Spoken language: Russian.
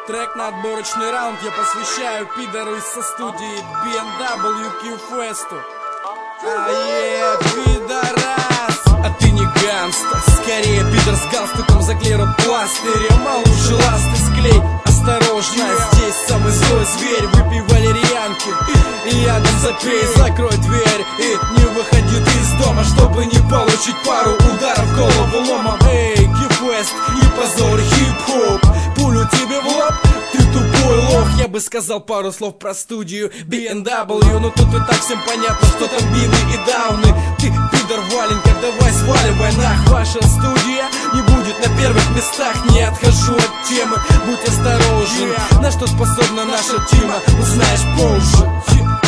Трек на отборочный раунд я посвящаю пидору из со студии BMW Q-Fest. Пидорас! А ты не гангстер, скорее пидор с галстуком заклеен пластырем. А лучше ласты склей, осторожно, здесь самый злой зверь. Выпей валерьянки и ядом запей. Закрой дверь и не выходи ты из дома, чтобы не получить пару ударов в голову ломом. Эй, Q-Fest, не позор, хип-хоп, пулю тебе в лоб, ты тупой лох. Я бы сказал пару слов про студию BMW, но тут и так всем понятно, что там бины и дауны. Ты пидор Валенька, давай сваливай нах. Ваша студия не будет на первых местах. Не отхожу от темы, будь осторожен. На что способна наша тима, узнаешь позже.